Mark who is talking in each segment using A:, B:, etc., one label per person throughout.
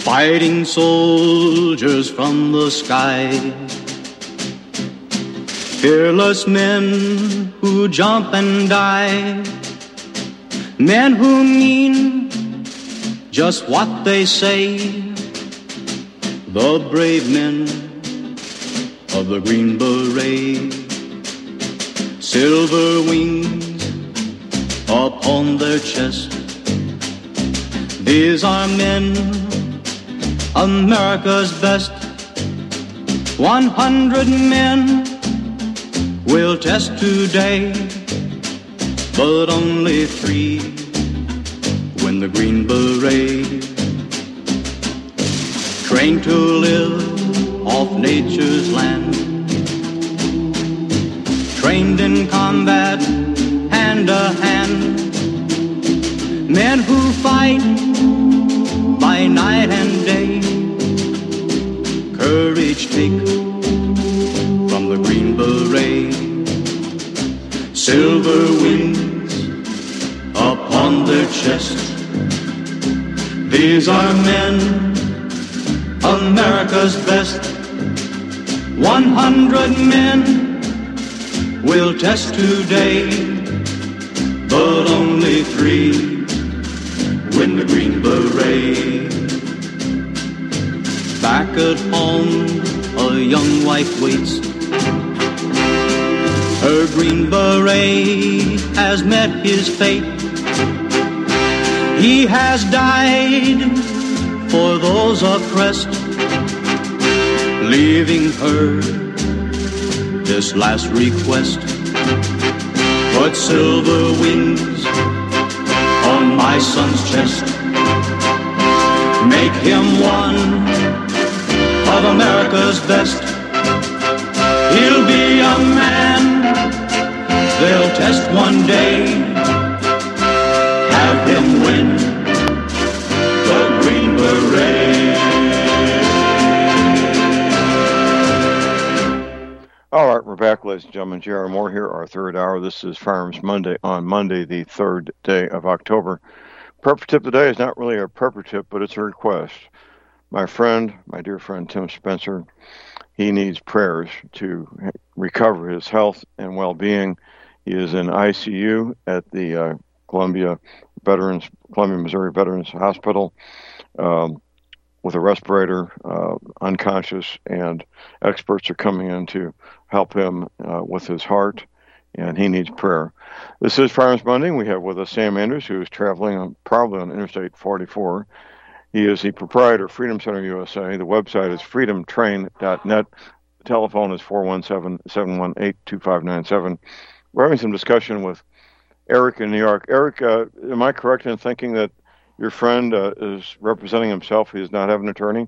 A: fighting soldiers from the sky. Fearless men who jump and die. Men who mean just what they say. The brave men of the Green Beret. Silver wings upon their chest. These are men, America's best. 100 men will test today, but only 3 win the Green Beret. Trained to live off nature's land. Trained in combat, hand to hand. Men who fight by night and day. Courage take from the Green Beret. Silver wings upon their chest. These are men, America's best. 100 men will test today, but only 3 win the Green Beret. Back at home, a young wife waits. Her Green Beret has met his fate. He has died for those oppressed, leaving her this last request. Put silver wings on my son's chest. Make him one of America's best. He'll be a man they'll test one day. Have him win the Green Beret.
B: All right, we're back, ladies and gentlemen. J.R. Moore here, our third hour. This is Firearms Monday on Monday, the 3rd day of October. Prepper tip today is not really a prepper tip, but it's a request. My friend, my dear friend Tim Spencer, he needs prayers to recover his health and well-being. He is in ICU at the Columbia, Missouri Veterans Hospital with a respirator, unconscious, and experts are coming in to help him with his heart, and he needs prayer. This is Firearms Monday. We have with us Sam Anders, who is traveling probably on Interstate 44. He is the proprietor of Freedom Center USA. The website is freedomtrain.net. The telephone is 417-718-2597. We're having some discussion with Eric in New York. Eric, am I correct in thinking that your friend is representing himself? He does not have an attorney?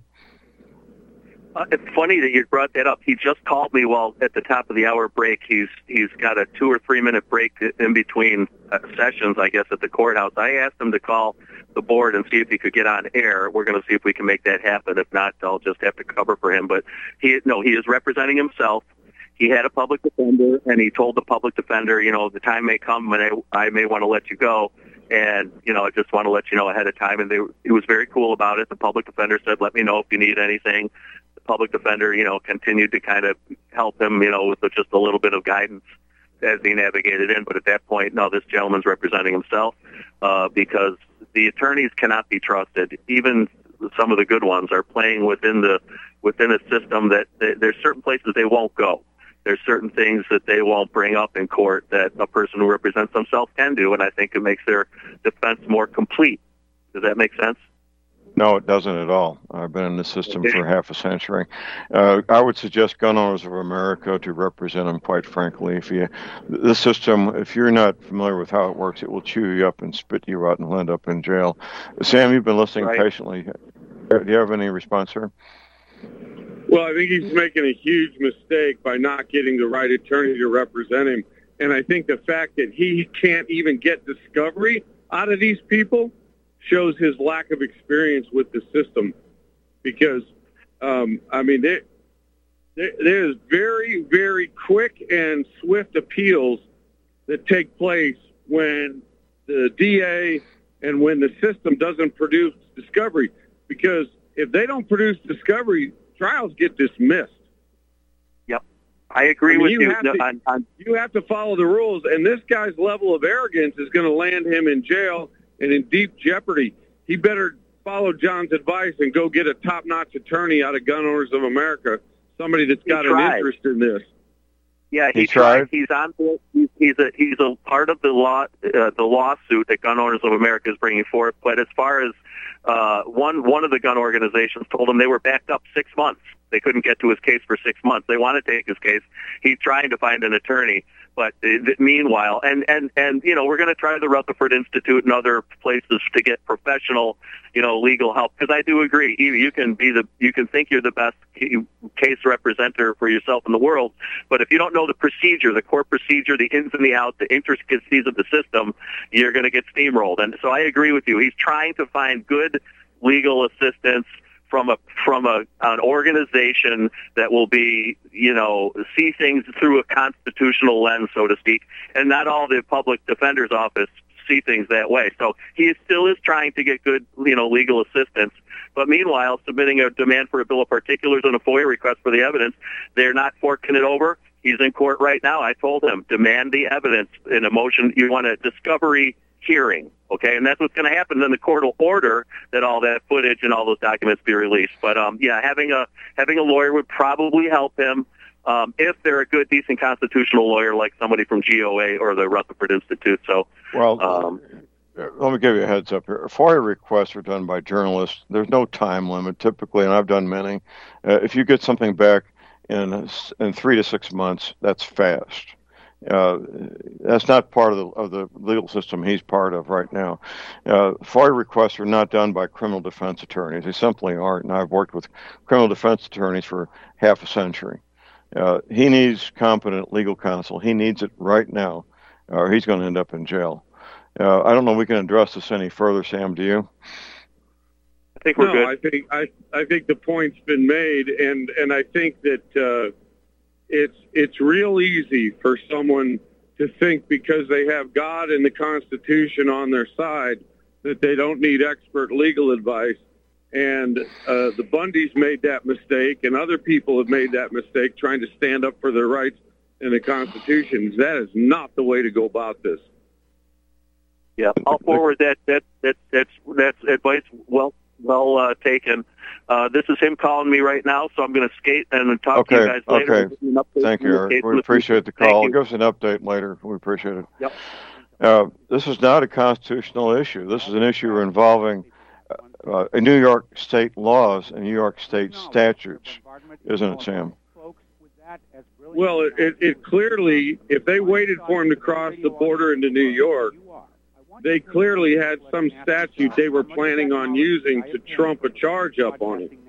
C: It's funny that you brought that up. He just called me while at the top of the hour break. He's got a 2 or 3 minute break in between sessions, I guess, at the courthouse. I asked him to call the board and see if he could get on air. We're going to see if we can make that happen. If not, I'll just have to cover for him. But he is representing himself. He had a public defender, and he told the public defender, the time may come when I may want to let you go. And, I just want to let you know ahead of time. And he was very cool about it. The public defender said, let me know if you need anything. The public defender, continued to kind of help him, with just a little bit of guidance as he navigated in. But at that point, no, this gentleman's representing himself because the attorneys cannot be trusted. Even some of the good ones are playing within a system that there's certain places they won't go. There's certain things that they won't bring up in court that a person who represents themselves can do, and I think it makes their defense more complete. Does that make sense?
B: No, it doesn't at all. I've been in the system for half a century. I would suggest Gun Owners of America to represent them, quite frankly. This system, if you're not familiar with how it works, it will chew you up and spit you out and end up in jail. Sam, you've been listening patiently. Do you have any response, sir?
D: Well, I think he's making a huge mistake by not getting the right attorney to represent him. And I think the fact that he can't even get discovery out of these people shows his lack of experience with the system. Because, there's very, very quick and swift appeals that take place when the DA and when the system doesn't produce discovery. Because if they don't produce discovery, trials get dismissed.
C: Yep. I agree with you.
D: You have to follow the rules, and this guy's level of arrogance is going to land him in jail and in deep jeopardy. He better follow John's advice and go get a top-notch attorney out of Gun Owners of America, somebody that's got an interest in this.
C: Yeah, he tried. He's on. He's a part of the lawsuit that Gun Owners of America is bringing forth. But as far as one of the gun organizations told him they were backed up 6 months. They couldn't get to his case for 6 months. They want to take his case. He's trying to find an attorney. But meanwhile, and we're going to try the Rutherford Institute and other places to get professional, legal help. Because I do agree, you can think you're the best case representative for yourself in the world, but if you don't know the procedure, the court procedure, the ins and the outs, the intricacies of the system, you're going to get steamrolled. And so I agree with you. He's trying to find good legal assistance from an organization that will be, see things through a constitutional lens, so to speak, and not all the public defender's office see things that way. So he still is trying to get good, legal assistance. But meanwhile, submitting a demand for a bill of particulars and a FOIA request for the evidence, they're not forking it over. He's in court right now. I told him, demand the evidence in a motion. You want a discovery hearing, okay? And that's what's going to happen. Then the court will order that all that footage and all those documents be released. But having a lawyer would probably help him if they're a good, decent constitutional lawyer like somebody from GOA or the Rutherford Institute. So,
B: let me give you a heads up here. FOIA requests are done by journalists. There's no time limit typically, and I've done many. If you get something back in 3 to 6 months, that's fast. That's not part of the legal system he's part of right now. FOIA requests are not done by criminal defense attorneys. They simply aren't, and I've worked with criminal defense attorneys for half a century. He needs competent legal counsel. He needs it right now, or he's going to end up in jail. I don't know if we can address this any further, Sam, do you?
C: I think we're good.
D: I think the point's been made, and I think that it's real easy for someone to think because they have God and the Constitution on their side that they don't need expert legal advice. And the Bundys made that mistake, and other people have made that mistake trying to stand up for their rights in the Constitution. That is not the way to go about this.
C: Yeah, I'll forward that's advice well taken. This is him calling me right now, so I'm going to skate and talk to you guys later.
B: Okay. Thank you, Eric. We appreciate the call. Give us an update later. We appreciate it.
C: Yep.
B: This is not a constitutional issue. This is an issue involving New York state laws and New York state statutes, isn't it, Sam?
D: Well, it clearly, if they waited for him to cross the border into New York, they clearly had some statute they were planning on using to trump a charge up on him.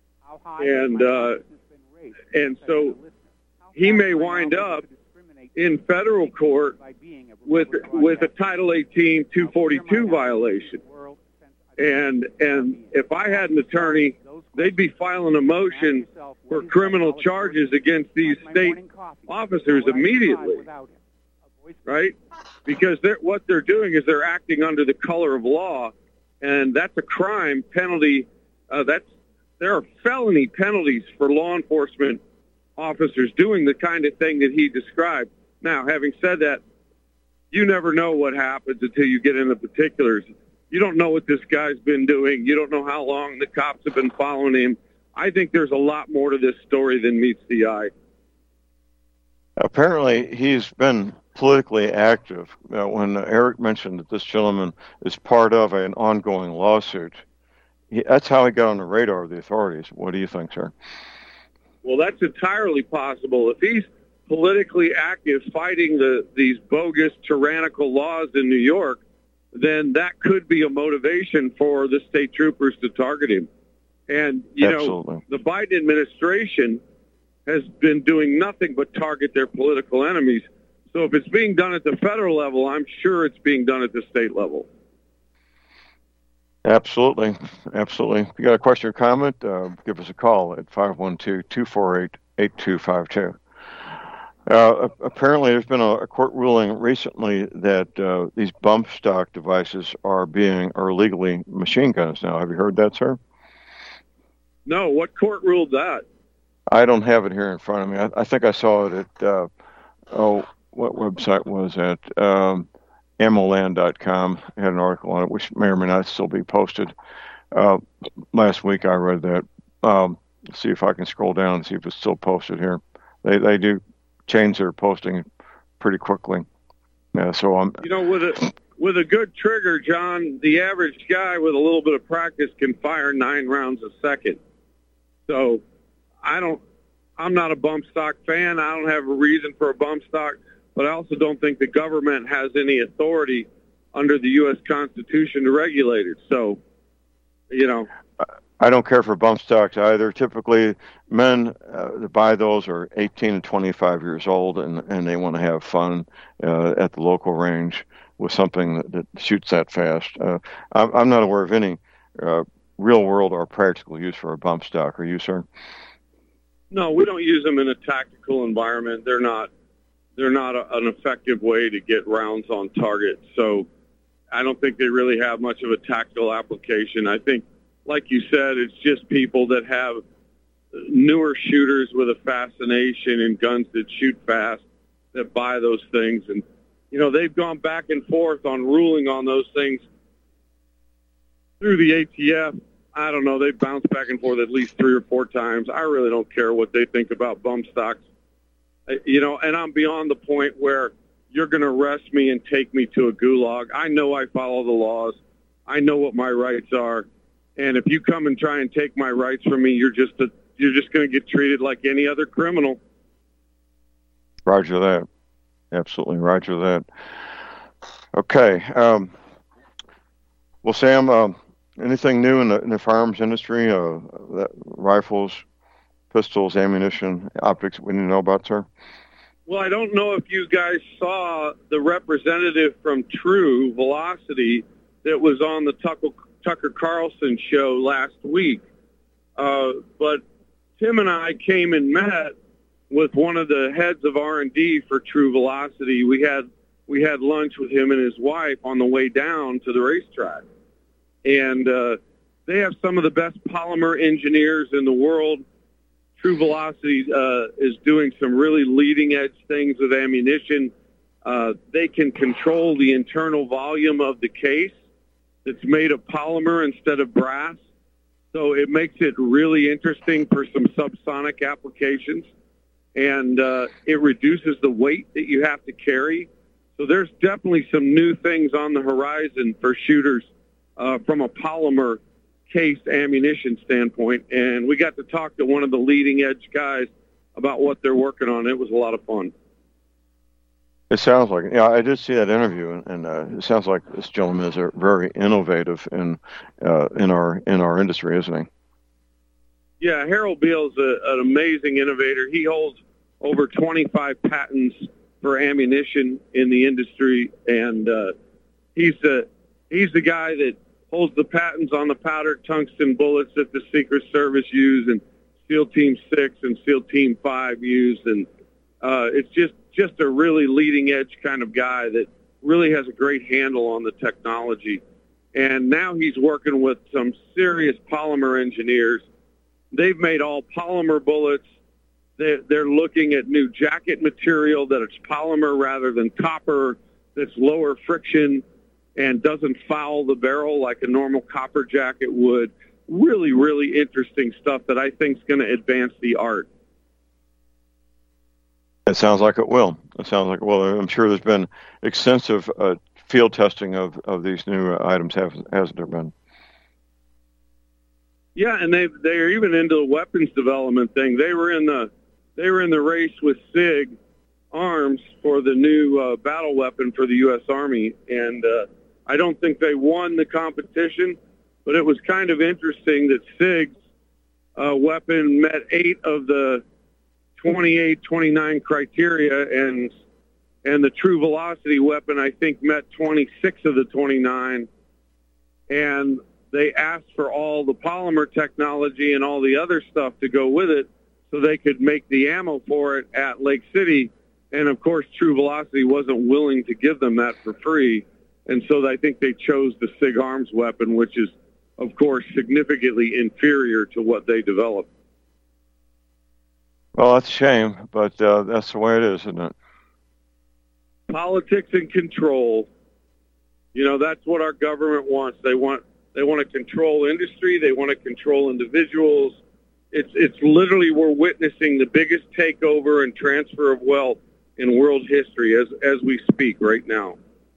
D: And so he may wind up in federal court with a Title 18 242 violation. And if I had an attorney, they'd be filing a motion for criminal charges against these state officers immediately, right? Because what they're doing is they're acting under the color of law, and that's a crime penalty. There are felony penalties for law enforcement officers doing the kind of thing that he described. Now, having said that, you never know what happens until you get into particulars. You don't know what this guy's been doing. You don't know how long the cops have been following him. I think there's a lot more to this story than meets the eye.
B: Apparently, he's been politically active. When Eric mentioned that this gentleman is part of an ongoing lawsuit, that's how he got on the radar of the authorities. What do you think, sir?
D: Well, that's entirely possible. If he's politically active fighting these bogus, tyrannical laws in New York, then that could be a motivation for the state troopers to target him. And,
B: Absolutely.
D: The Biden administration has been doing nothing but target their political enemies. So if it's being done at the federal level, I'm sure it's being done at the state level.
B: Absolutely. Absolutely. If you got a question or comment, give us a call at 512-248-8252. Apparently, there's been a court ruling recently that these bump stock devices are legally machine guns now. Have you heard that, sir?
D: No, what court ruled that?
B: I don't have it here in front of me. I think I saw it at, what website was that? ammoland.com had an article on it, which may or may not still be posted. Last week I read that. See if I can scroll down and see if it's still posted here. They do change their posting pretty quickly. Yeah, so I'm.
D: With a good trigger, John, the average guy with a little bit of practice can fire 9 rounds a second. So I'm not a bump stock fan. I don't have a reason for a bump stock, but I also don't think the government has any authority under the U.S. Constitution to regulate it. So,
B: I don't care for bump stocks either. Typically, men that buy those are 18 and 25 years old, and they want to have fun at the local range with something that shoots that fast. I'm not aware of any real world or practical use for a bump stock. Are you, sir?
D: No, we don't use them in a tactical environment. They're not an effective way to get rounds on target. So I don't think they really have much of a tactical application. I think, like you said, it's just people that have newer shooters with a fascination in guns that shoot fast that buy those things. And, they've gone back and forth on ruling on those things through the ATF. I don't know. They've bounced back and forth at least 3 or 4 times. I really don't care what they think about bump stocks. And I'm beyond the point where you're going to arrest me and take me to a gulag. I know I follow the laws. I know what my rights are. And if you come and try and take my rights from me, you're just going to get treated like any other criminal.
B: Roger that. Absolutely, roger that. Okay. Well, Sam, anything new in the firearms industry? Rifles, pistols, ammunition, optics we need to know about, sir?
D: Well, I don't know if you guys saw the representative from True Velocity that was on the Tucker Carlson show last week. But Tim and I came and met with one of the heads of R&D for True Velocity. We had lunch with him and his wife on the way down to the racetrack. And they have some of the best polymer engineers in the world. True Velocity is doing some really leading-edge things with ammunition. They can control the internal volume of the case that's made of polymer instead of brass. So it makes it really interesting for some subsonic applications. And it reduces the weight that you have to carry. So there's definitely some new things on the horizon for shooters from a polymer case ammunition standpoint. And we got to talk to one of the leading edge guys about what they're working on. It was a lot of fun.
B: It sounds like, I did see that interview, and it sounds like this gentleman is very innovative in our industry, isn't he?
D: Yeah, Harold Beal's an amazing innovator. He holds over 25 patents for ammunition in the industry, and he's the guy that holds the patents on the powdered tungsten bullets that the Secret Service use and SEAL Team 6 and SEAL Team 5 use, and it's just a really leading-edge kind of guy that really has a great handle on the technology. And now he's working with some serious polymer engineers. They've made all polymer bullets. They're looking at new jacket material that it's polymer rather than copper, that's lower friction and doesn't foul the barrel like a normal copper jacket would. Really, really interesting stuff that I think is going to advance the art.
B: It sounds like it will. I'm sure there's been extensive field testing of these new items, hasn't there been?
D: Yeah, and they're even into the weapons development thing. They were in the race with SIG Arms for the new battle weapon for the U.S. Army, and I don't think they won the competition, but it was kind of interesting that SIG's weapon met 8 of the 28, 29 criteria, and the True Velocity weapon, I think, met 26 of the 29, and they asked for all the polymer technology and all the other stuff to go with it so they could make the ammo for it at Lake City. And, of course, True Velocity wasn't willing to give them that for free. And so I think they chose the SIG Arms weapon, which is of course, significantly inferior to what they developed.
B: Well, that's a shame, but that's the way it is, isn't it?
D: Politics and control. That's what our government wants. They want to control industry. They want to control individuals. It's literally, we're witnessing the biggest takeover and transfer of wealth in world history as we speak right now.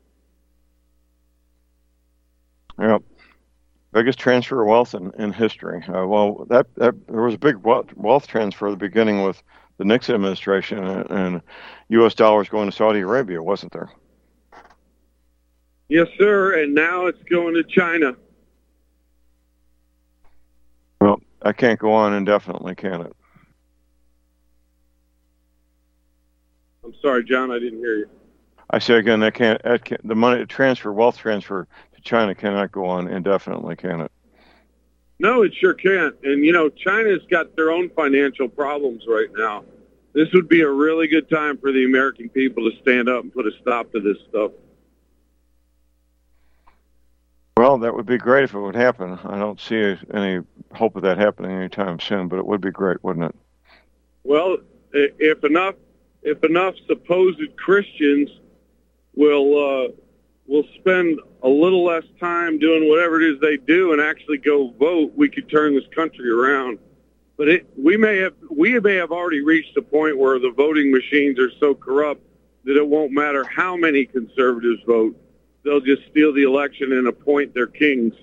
B: Yep. Biggest transfer of wealth in history. Well, that there was a big wealth transfer at the beginning with the Nixon administration and U.S. dollars going to Saudi Arabia, wasn't there?
D: Yes, sir. And now it's going to China.
B: Well, that can't go on indefinitely, can it?
D: I'm sorry, John, I didn't hear you.
B: I say again, that can't the money transfer, wealth transfer to China cannot go on indefinitely, can it?
D: No, it sure can't. And, China's got their own financial problems right now. This would be a really good time for the American people to stand up and put a stop to this stuff.
B: Well, that would be great if it would happen. I don't see any hope of that happening anytime soon, but it would be great, wouldn't it?
D: Well, if enough supposed Christians will spend a little less time doing whatever it is they do and actually go vote, we could turn this country around. But we may have already reached a point where the voting machines are so corrupt that it won't matter how many conservatives vote. They'll just steal the election and appoint their kings.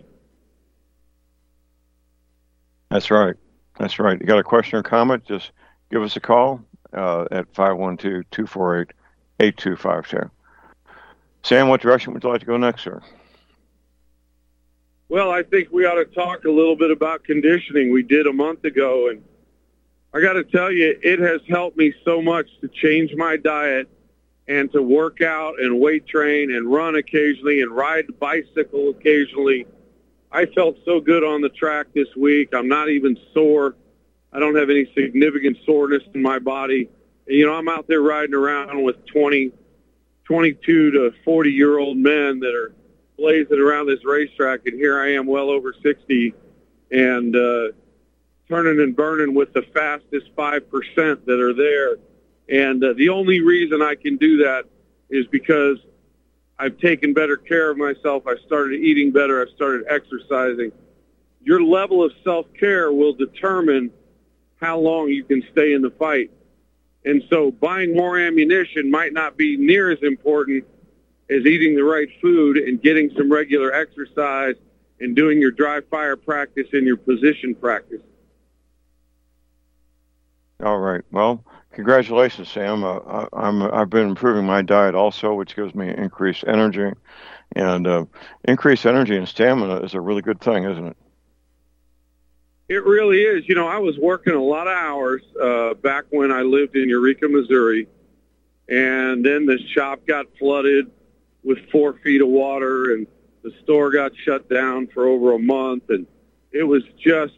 D: That's
B: right. You got a question or comment? Just give us a call at 512-248-8252. Sam, what direction would you like to go next, sir?
D: Well, I think we ought to talk a little bit about conditioning. We did a month ago, and I got to tell you, it has helped me so much to change my diet and to work out and weight train and run occasionally and ride the bicycle occasionally. I felt so good on the track this week. I'm not even sore. I don't have any significant soreness in my body. And, I'm out there riding around with 22 to 40-year-old men that are blazing around this racetrack, and here I am well over 60 and turning and burning with the fastest 5% that are there. And the only reason I can do that is because I've taken better care of myself. I started eating better. I've started exercising. Your level of self-care will determine how long you can stay in the fight. And so buying more ammunition might not be near as important as eating the right food and getting some regular exercise and doing your dry fire practice and your position practice.
B: All right. Well, congratulations, Sam. I've been improving my diet also, which gives me increased energy. And increased energy and stamina is a really good thing, isn't it?
D: It really is. I was working a lot of hours back when I lived in Eureka, Missouri. And then the shop got flooded with 4 feet of water, and the store got shut down for over a month. And I was just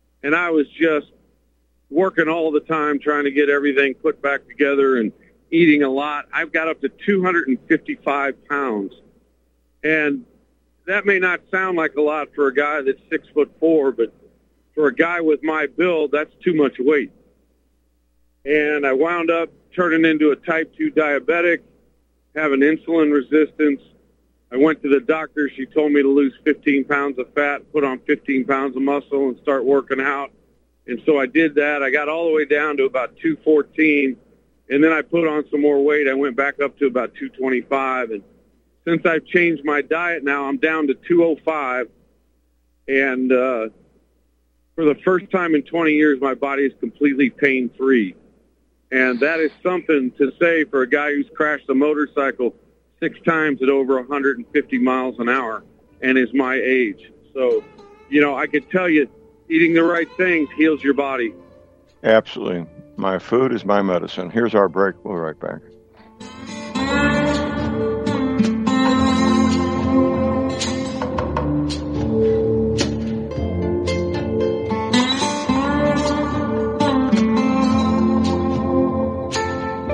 D: working all the time trying to get everything put back together and eating a lot. I've got up to 255 pounds. And that may not sound like a lot for a guy that's 6'4", but for a guy with my build, that's too much weight. And I wound up turning into a type 2 diabetic, having insulin resistance. I went to the doctor. She told me to lose 15 pounds of fat, put on 15 pounds of muscle, and start working out. And so I did that. I got all the way down to about 214, and then I put on some more weight. I went back up to about 225. And since I've changed my diet now, I'm down to 205. And for the first time in 20 years, my body is completely pain-free. And that is something to say for a guy who's crashed a motorcycle 6 times at over 150 miles an hour and is my age. So, I could tell you, eating the right things heals your body.
B: Absolutely. My food is my medicine. Here's our break. We'll be right back.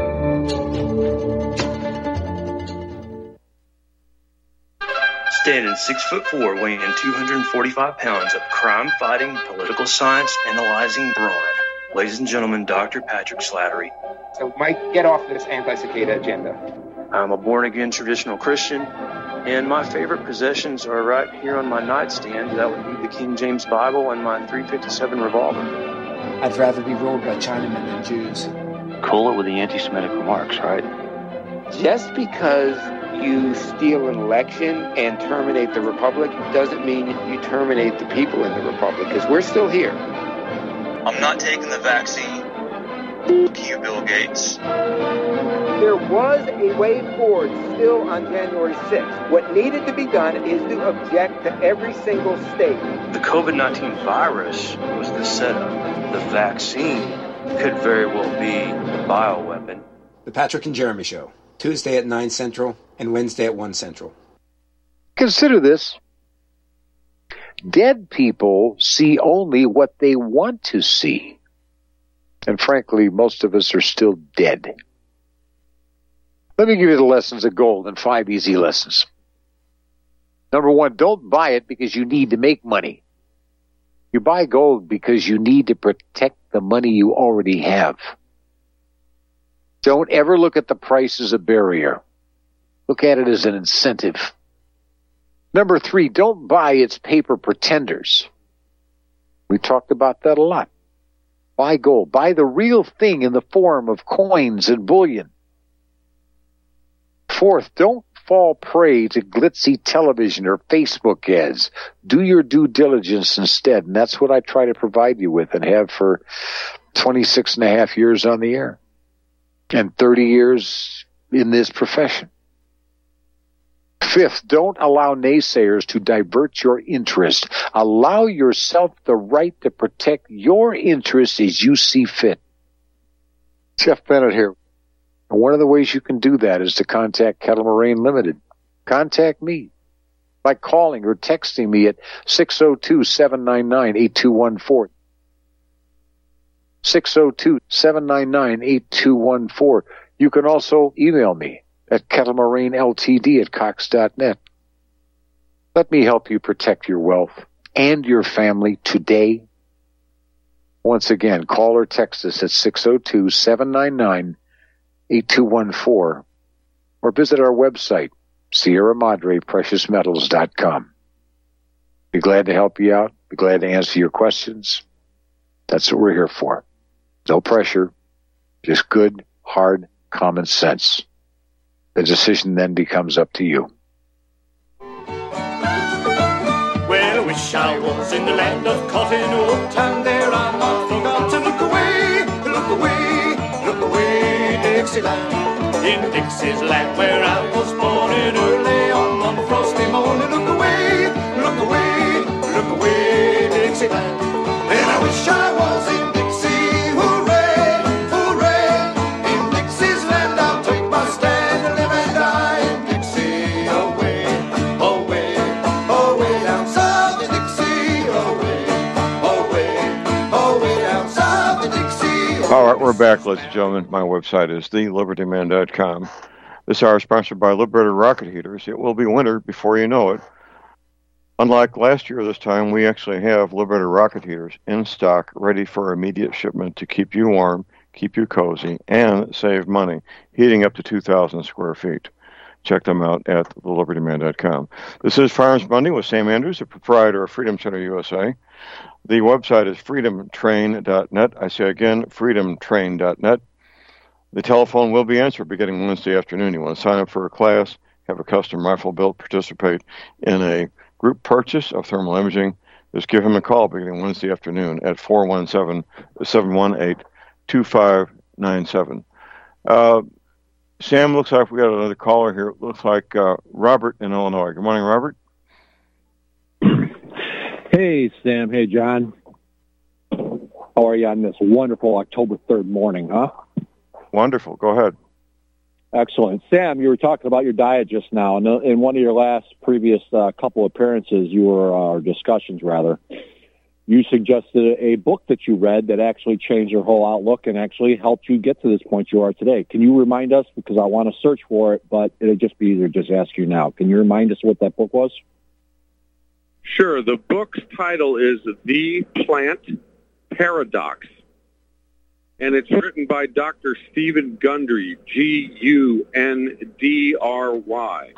E: Standing 6'4", weighing in 245 pounds of crime-fighting, political science analyzing brawn. Ladies and gentlemen, Dr. Patrick Slattery.
F: So, Mike, get off this anti-cicada agenda.
E: I'm a born-again traditional Christian, and my favorite possessions are right here on my nightstand. That would be the King James Bible and my .357 revolver.
G: I'd rather be ruled by Chinamen than Jews.
H: Cool it with the anti-Semitic remarks, right?
F: Just because you steal an election and terminate the republic doesn't mean you terminate the people in the republic, because we're still here.
E: I'm not taking the vaccine. Fuck you, Bill Gates.
F: There was a way forward still on January 6th. What needed to be done is to object to every single state.
E: The COVID-19 virus was the setup. The vaccine could very well be the bioweapon.
G: The Patrick and Jeremy Show, Tuesday at 9 Central and Wednesday at 1 Central.
I: Consider this. Dead people see only what they want to see. And frankly, most of us are still dead. Let me give you the lessons of gold in 5 easy lessons. Number 1, don't buy it because you need to make money. You buy gold because you need to protect the money you already have. Don't ever look at the price as a barrier. Look at it as an incentive. Number 3, don't buy its paper pretenders. We talked about that a lot. Buy gold. Buy the real thing in the form of coins and bullion. 4th, don't fall prey to glitzy television or Facebook ads. Do your due diligence instead, and that's what I try to provide you with and have for 26 and a half years on the air and 30 years in this profession. 5th, don't allow naysayers to divert your interest. Allow yourself the right to protect your interests as you see fit. Jeff Bennett here. And one of the ways you can do that is to contact Kettle Moraine Limited. Contact me by calling or texting me at 602-799-8214. 602-799-8214. You can also email me at kettlemaraineltd@cox.net. Let me help you protect your wealth and your family today. Once again, call or text us at 602-799-8214 or visit our website, Sierra Madre PreciousMetals.com. Be glad to help you out. Be glad to answer your questions. That's what we're here for. No pressure, just good, hard, common sense. The decision then becomes up to you.
J: Well, I wish I was in the land of cotton wool, and there I'm not forgotten. Look away, look away, look away, Dixieland. In Dixie's land where I was born in early on one frosty morning. Look away, look away, look away, Dixieland. And I wish I was in Dixie, hooray, hooray. In Dixie's land I'll take my stand and live and die in Dixie. Away, away, away down south in Dixie. Away, away, away down south in Dixie.
B: All right, we're back, ladies and gentlemen. My website is thelibertyman.com. This hour is sponsored by Liberator Rocket Heaters. It will be winter before you know it. Unlike last year, this time, we actually have Liberator Rocket Heaters in stock, ready for immediate shipment to keep you warm, keep you cozy, and save money, heating up to 2,000 square feet. Check them out at thelibertyman.com. This is Farms Monday with Sam Andrews, the proprietor of Freedom Center USA. The website is freedomtrain.net. I say again, freedomtrain.net. The telephone will be answered beginning Wednesday afternoon. You want to sign up for a class, have a custom rifle built, participate in a group purchase of thermal imaging, just give him a call beginning Wednesday afternoon at 417-718-2597. Sam, looks like we got another caller here. It looks like Robert in Illinois. Good morning, Robert.
K: Hey, Sam. Hey, John. How are you on this wonderful October 3rd morning, huh?
B: Wonderful. Go ahead.
K: Excellent. Sam, you were talking about your diet just now. In one of your previous couple appearances, or discussions rather, you suggested a book that you read that actually changed your whole outlook and actually helped you get to this point you are today. Can you remind us? Because I want to search for it, but it'd just be easier to just ask you now. Can you remind us what that book was?
D: Sure. The book's title is The Plant Paradox, and it's written by Dr. Stephen Gundry, Gundry.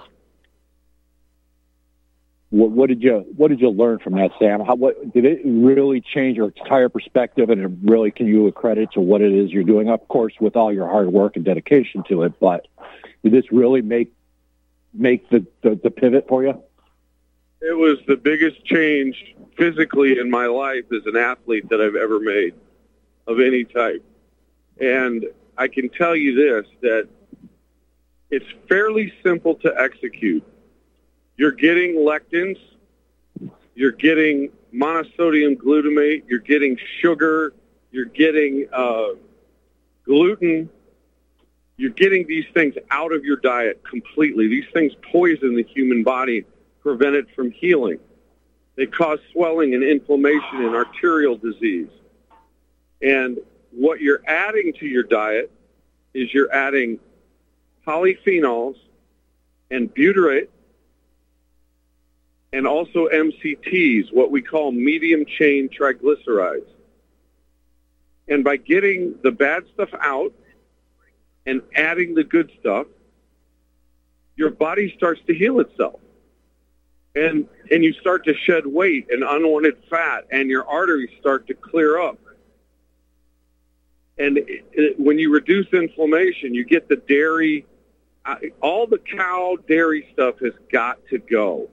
K: What did you learn from that, Sam? What did it really change your entire perspective, and it really, can you accredit to what it is you're doing? Of course, with all your hard work and dedication to it, but did this really make the pivot for you?
D: It was the biggest change physically in my life as an athlete that I've ever made of any type. And I can tell you this, that it's fairly simple to execute. You're getting lectins, you're getting monosodium glutamate, you're getting sugar, you're getting gluten. You're getting these things out of your diet completely. These things poison the human body, prevent it from healing. They cause swelling and inflammation and arterial disease. And what you're adding to your diet is you're adding polyphenols and butyrate and also MCTs, what we call medium-chain triglycerides. And by getting the bad stuff out and adding the good stuff, your body starts to heal itself. And you start to shed weight and unwanted fat, and your arteries start to clear up. And when you reduce inflammation, you get the dairy, all the cow dairy stuff has got to go.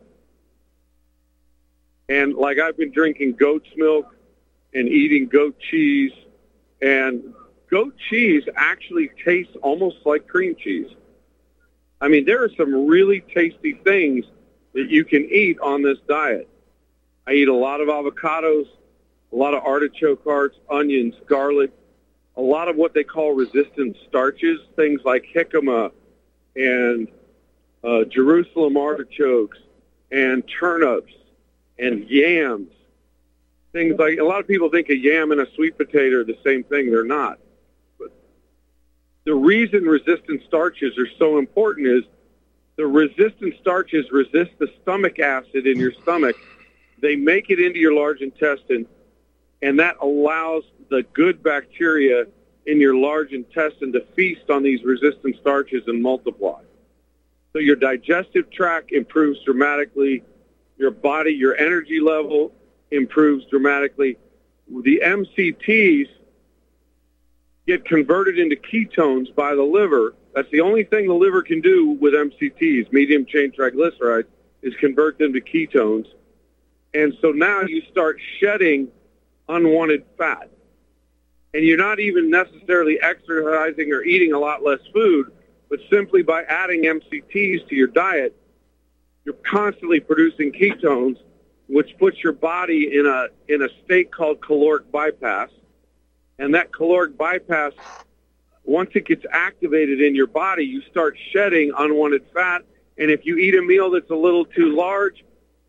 D: And like I've been drinking goat's milk and eating goat cheese, and goat cheese actually tastes almost like cream cheese. I mean, there are some really tasty things that you can eat on this diet. I eat a lot of avocados, a lot of artichoke hearts, onions, garlic, a lot of what they call resistant starches, things like jicama and Jerusalem artichokes and turnips and yams. Things like, a lot of people think a yam and a sweet potato are the same thing. They're not. But the reason resistant starches are so important is the resistant starches resist the stomach acid in your stomach. They make it into your large intestine, and that allows the good bacteria in your large intestine to feast on these resistant starches and multiply. So your digestive tract improves dramatically. Your body, your energy level improves dramatically. The MCTs get converted into ketones by the liver. That's the only thing the liver can do with MCTs, medium-chain triglycerides, is convert them to ketones. And so now you start shedding unwanted fat. And you're not even necessarily exercising or eating a lot less food, but simply by adding MCTs to your diet, you're constantly producing ketones, which puts your body in a state called caloric bypass. And that caloric bypass, once it gets activated in your body, you start shedding unwanted fat. And if you eat a meal that's a little too large,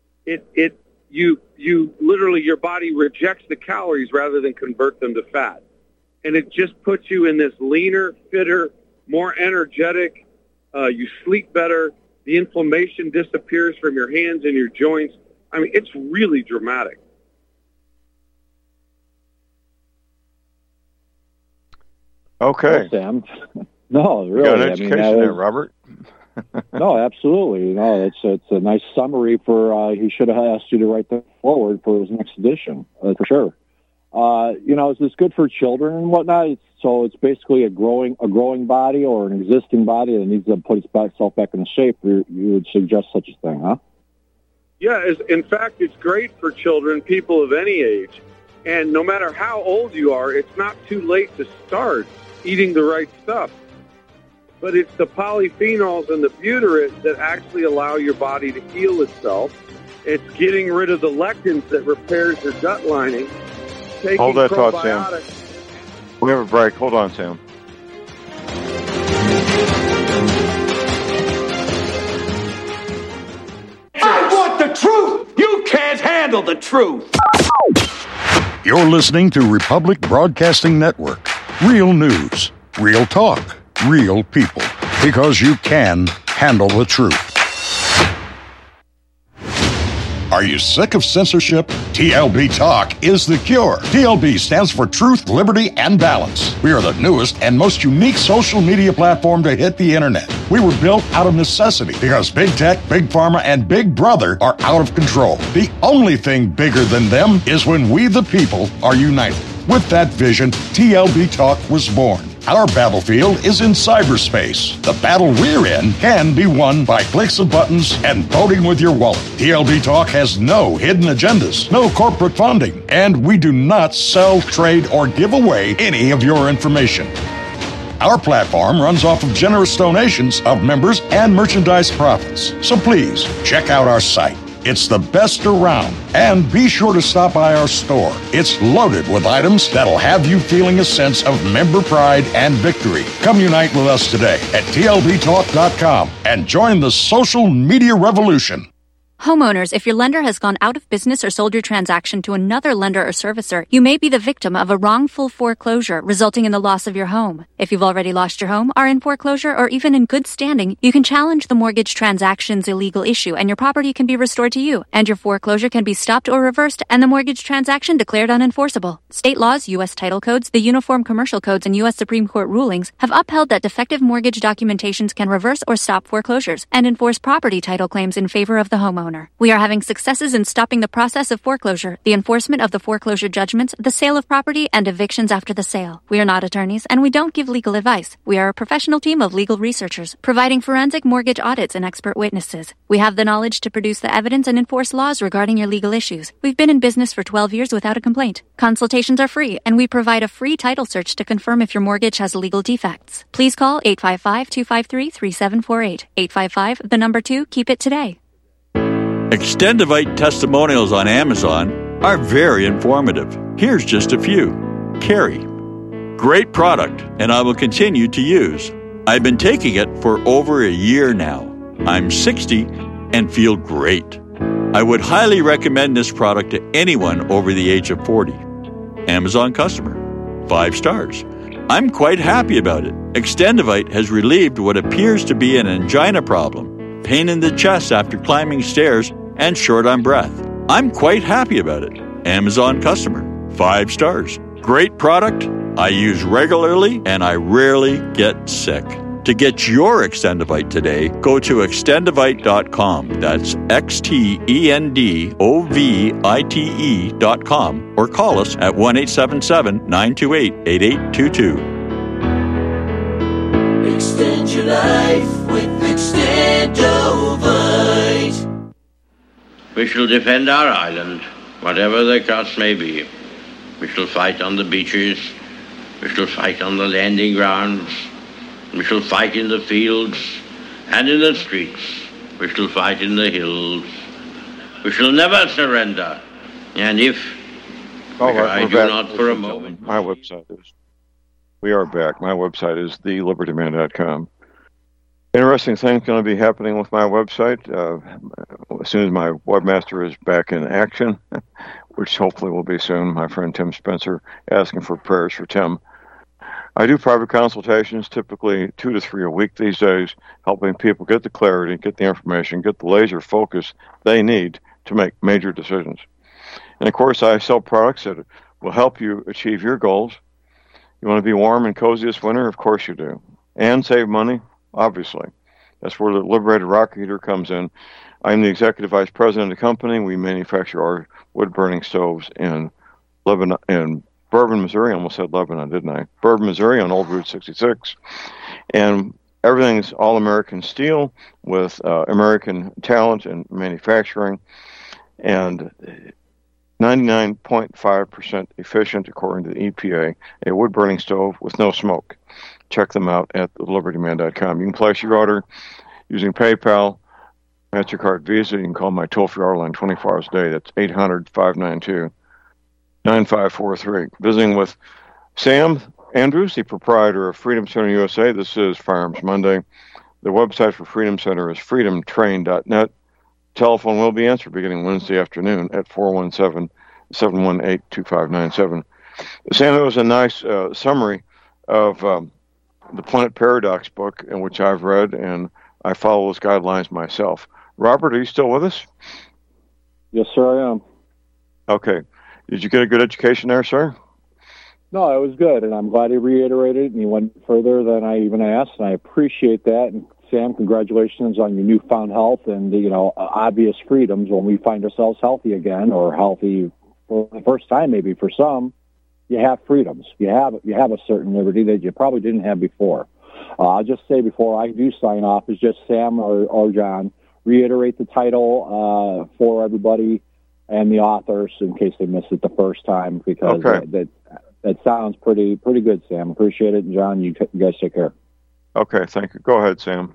D: you literally, your body rejects the calories rather than convert them to fat. And it just puts you in this leaner, fitter, more energetic. You sleep better. The inflammation disappears from your hands and your joints. I mean, it's really dramatic.
B: Okay.
K: Sam. No, really.
B: You got an education there, Robert.
K: No, absolutely. No, it's a nice summary for. He should have asked you to write that forward for his next edition, for sure. Is this good for children and whatnot? So it's basically a growing body or an existing body that needs to put itself back into shape. You would suggest such a thing, huh?
D: Yeah, in fact, it's great for children, people of any age. And no matter how old you are, it's not too late to start eating the right stuff. But it's the polyphenols and the butyrate that actually allow your body to heal itself. It's getting rid of the lectins that repairs your gut lining.
B: Hold that thought, Sam. We have a break. Hold on, Sam.
L: I want the truth! You can't handle the truth!
M: You're listening to Republic Broadcasting Network. Real news, real talk, real people. Because you can handle the truth. Are you sick of censorship? TLB Talk is the cure. TLB stands for Truth, Liberty, and Balance. We are the newest and most unique social media platform to hit the internet. We were built out of necessity because big tech, big pharma, and big brother are out of control. The only thing bigger than them is when we, the people, are united. With that vision, TLB Talk was born. Our battlefield is in cyberspace. The battle we're in can be won by clicks of buttons and voting with your wallet. TLB Talk has no hidden agendas, no corporate funding, and we do not sell, trade, or give away any of your information. Our platform runs off of generous donations of members and merchandise profits. So please, check out our site. It's the best around. And be sure to stop by our store. It's loaded with items that'll have you feeling a sense of member pride and victory. Come unite with us today at tlbtalk.com and join the social media revolution.
N: Homeowners, if your lender has gone out of business or sold your transaction to another lender or servicer, you may be the victim of a wrongful foreclosure, resulting in the loss of your home. If you've already lost your home, are in foreclosure, or even in good standing, you can challenge the mortgage transaction's illegal issue, and your property can be restored to you, and your foreclosure can be stopped or reversed, and the mortgage transaction declared unenforceable. State laws, U.S. title codes, the Uniform Commercial Codes, and U.S. Supreme Court rulings have upheld that defective mortgage documentations can reverse or stop foreclosures and enforce property title claims in favor of the homeowner. We are having successes in stopping the process of foreclosure, the enforcement of the foreclosure judgments, the sale of property, and evictions after the sale. We are not attorneys, and we don't give legal advice. We are a professional team of legal researchers, providing forensic mortgage audits and expert witnesses. We have the knowledge to produce the evidence and enforce laws regarding your legal issues. We've been in business for 12 years without a complaint. Consultations are free, and we provide a free title search to confirm if your mortgage has legal defects. Please call 855-253-3748. 855, 2, keep it today.
O: Extendivite testimonials on Amazon are very informative. Here's just a few. Carrie. Great product, and I will continue to use. I've been taking it for over a year now. I'm 60 and feel great. I would highly recommend this product to anyone over the age of 40. Amazon customer. 5 stars. I'm quite happy about it. Extendivite has relieved what appears to be an angina problem, pain in the chest after climbing stairs, and short on breath. I'm quite happy about it. Amazon customer. 5 stars. Great product. I use regularly and I rarely get sick. To get your Extendivite today, go to extendivite.com. That's XTENDOVITE.com, or call us at 1-877-928-8822.
J: Extend your life with Extendovite.
P: We shall defend our island, whatever the cost may be. We shall fight on the beaches. We shall fight on the landing grounds. We shall fight in the fields and in the streets. We shall fight in the hills. We shall never surrender. And if I do not for a moment...
B: My website is... We are back. My website is thelibertyman.com. Interesting things going to be happening with my website as soon as my webmaster is back in action, which hopefully will be soon. My friend Tim Spencer asking for prayers for Tim. I do private consultations, typically 2 to 3 a week these days, helping people get the clarity, get the information, get the laser focus they need to make major decisions. And of course, I sell products that will help you achieve your goals. You want to be warm and cozy this winter? Of course you do. And save money? Obviously. That's where the Liberated Rock Heater comes in. I'm the executive vice president of the company. We manufacture our wood-burning stoves in Bourbon, Missouri. I almost said Lebanon, didn't I? Bourbon, Missouri on Old Route 66. And everything's all-American steel with American talent and manufacturing. And 99.5% efficient, according to the EPA, a wood-burning stove with no smoke. Check them out at thelibertyman.com. You can place your order using PayPal, MasterCard, Visa. You can call my toll-free order line 24 hours a day. That's 800-592-9543. Visiting with Sam Andrews, the proprietor of Freedom Center USA. This is Firearms Monday. The website for Freedom Center is freedomtrain.net. Telephone will be answered beginning Wednesday afternoon at 417-718-2597. Sam, that was a nice summary of the Planet Paradox book, in which I've read, and I follow those guidelines myself. Robert, are you still with us?
K: Yes, sir, I am.
B: Okay. Did you get a good education there, sir?
K: No, it was good, and I'm glad he reiterated it, and he went further than I even asked, and I appreciate that. And Sam, congratulations on your newfound health and, obvious freedoms when we find ourselves healthy again, or healthy for the first time maybe for some. You have freedoms. You have a certain liberty that you probably didn't have before. I'll just say before I do sign off, is just Sam or John, reiterate the title for everybody and the authors in case they missed it the first time, because that sounds pretty good, Sam. Appreciate it. And John, you guys take care.
B: Okay, thank you. Go ahead, Sam.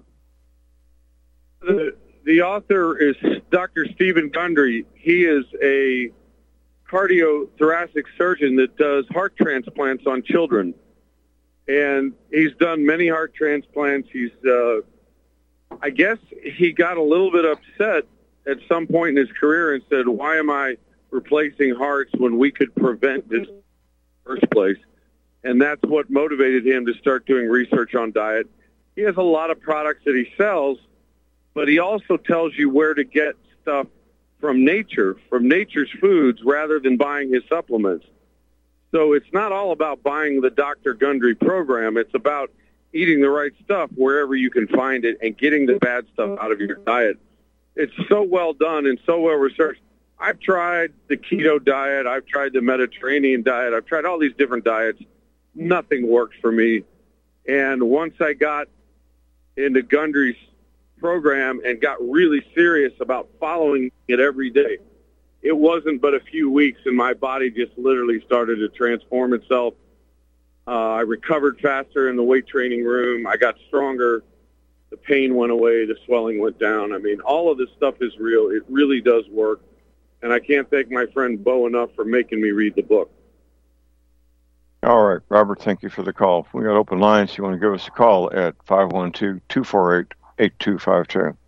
D: The author is Dr. Stephen Gundry. He is a cardiothoracic surgeon that does heart transplants on children. And he's done many heart transplants. He's, I guess he got a little bit upset at some point in his career and said, why am I replacing hearts when we could prevent this in the first place? And that's what motivated him to start doing research on diet. He has a lot of products that he sells, but he also tells you where to get stuff from nature's foods, rather than buying his supplements. So it's not all about buying the Dr. Gundry program. It's about eating the right stuff wherever you can find it and getting the bad stuff out of your diet. It's so well done and so well researched. I've tried the keto diet. I've tried the Mediterranean diet. I've tried all these different diets. Nothing worked for me. And once I got into Gundry's program and got really serious about following it every day, it wasn't but a few weeks and my body just literally started to transform itself. I recovered faster in the weight training room. I got stronger. The pain went away. The swelling went down. I mean, all of this stuff is real. It really does work. And I can't thank my friend Bo enough for making me read the book.
B: All right, Robert, thank you for the call. We got open lines. You want to give us a call at 512-248-8252.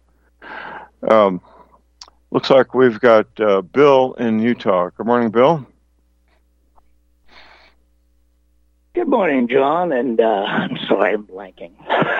B: Looks like we've got Bill in Utah. Good morning, Bill.
Q: Good morning, John, and I'm sorry I'm blanking.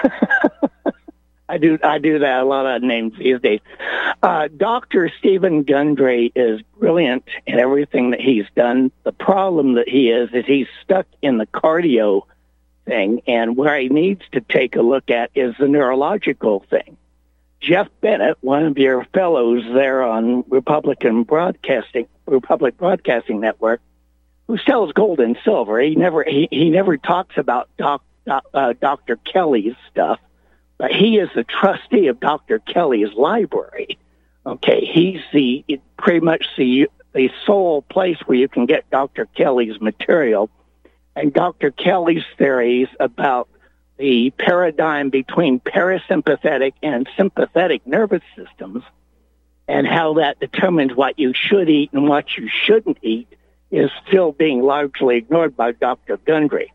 Q: I do that a lot of names these days. Dr. Stephen Gundry is brilliant in everything that he's done. The problem that he is he's stuck in the cardio thing, and where he needs to take a look at is the neurological thing. Jeff Bennett, one of your fellows there on Republic Broadcasting Network, who sells gold and silver, he never talks about Dr. Kelly's stuff, but he is the trustee of Dr. Kelly's library. Okay, he's pretty much the sole place where you can get Dr. Kelly's material, and Dr. Kelly's theories about the paradigm between parasympathetic and sympathetic nervous systems and how that determines what you should eat and what you shouldn't eat is still being largely ignored by Dr. Gundry.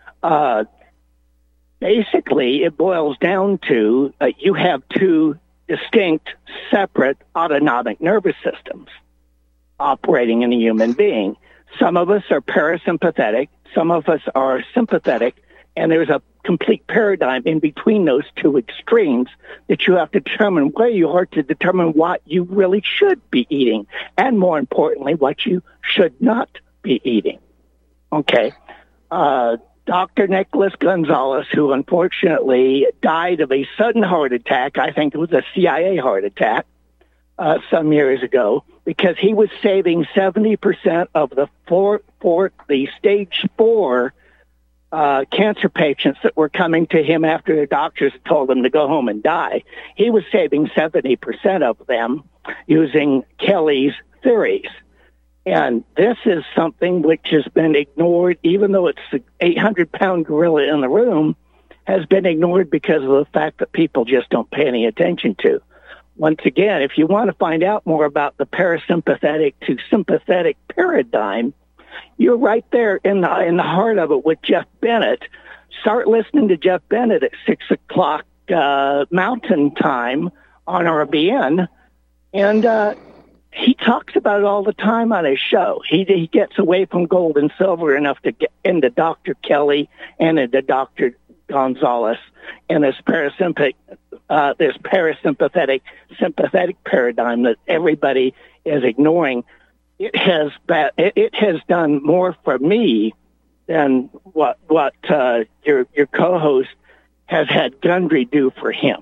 Q: Basically, it boils down to you have two distinct, separate autonomic nervous systems operating in a human being. Some of us are parasympathetic, some of us are sympathetic, and there's a complete paradigm in between those two extremes that you have to determine where you are to determine what you really should be eating, and more importantly, what you should not be eating. Okay. Dr. Nicholas Gonzalez, who unfortunately died of a sudden heart attack, I think it was a CIA heart attack, some years ago, because he was saving 70% of the stage 4 cancer patients that were coming to him after the doctors had told them to go home and die. He was saving 70% of them using Kelly's theories. And this is something which has been ignored, even though it's the 800-pound gorilla in the room, has been ignored because of the fact that people just don't pay any attention to. Once again, if you want to find out more about the parasympathetic to sympathetic paradigm, you're right there in the heart of it with Jeff Bennett. Start listening to Jeff Bennett at 6 o'clock Mountain Time on RBN, and he talks about it all the time on his show. He gets away from gold and silver enough to get into Dr. Kelly and into Dr. Gonzalez and this parasympathetic sympathetic paradigm that everybody is ignoring. It has done more for me than what your co-host has had Gundry do for him.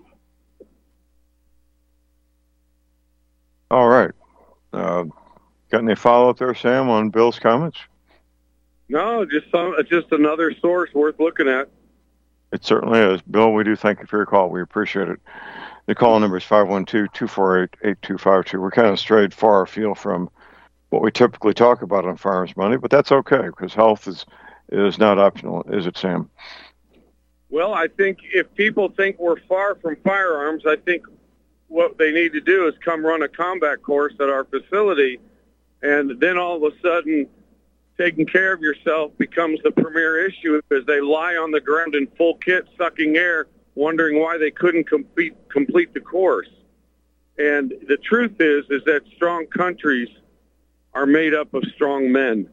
B: All right. Got any follow-up there, Sam, on Bill's comments?
D: No, just another source worth looking at.
B: It certainly is. Bill, we do thank you for your call. We appreciate it. The call number is 512-248-8252. We're kind of strayed far afield from what we typically talk about on Firearms Monday, but that's okay because health is not optional, is it, Sam?
D: Well, I think if people think we're far from firearms, I think what they need to do is come run a combat course at our facility, and then all of a sudden taking care of yourself becomes the premier issue as they lie on the ground in full kit, sucking air, wondering why they couldn't complete the course. And the truth is that strong countries are made up of strong men.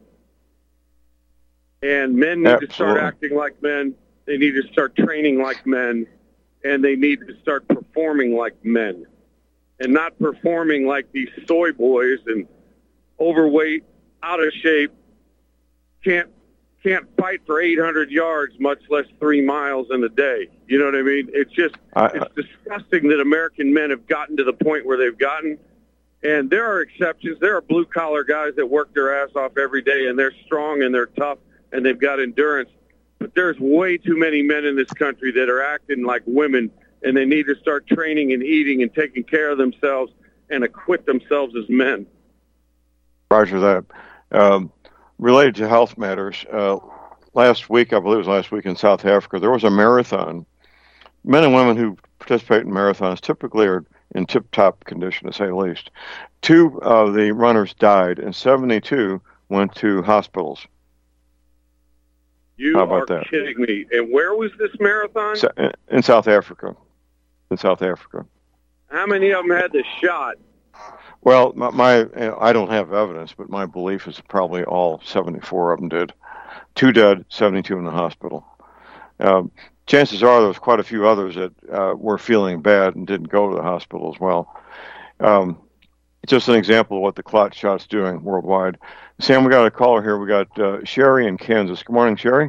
D: And men need to start acting like men. They need to start training like men. And they need to start performing like men. And not performing like these soy boys and overweight, out of shape, can't fight for 800 yards, much less 3 miles in a day. You know what I mean? It's just it's disgusting that American men have gotten to the point where they've gotten. And there are exceptions. There are blue-collar guys that work their ass off every day, and they're strong and they're tough and they've got endurance. But there's way too many men in this country that are acting like women, and they need to start training and eating and taking care of themselves and acquit themselves as men.
B: Roger that. Related to health matters, last week, I believe it was last week in South Africa, there was a marathon. Men and women who participate in marathons typically are in tip-top condition, to say the least. 2 of the runners died, and 72 went to hospitals.
D: You are kidding me. And where was this marathon?
B: In South Africa. In South Africa.
D: How many of them had the shot?
B: Well, I don't have evidence, but my belief is probably all 74 of them did. 2 dead, 72 in the hospital. Chances are there was quite a few others that were feeling bad and didn't go to the hospital as well. It's just an example of what the clot shot's doing worldwide. Sam, we got a caller here. We got Sherry in Kansas. Good morning, Sherry.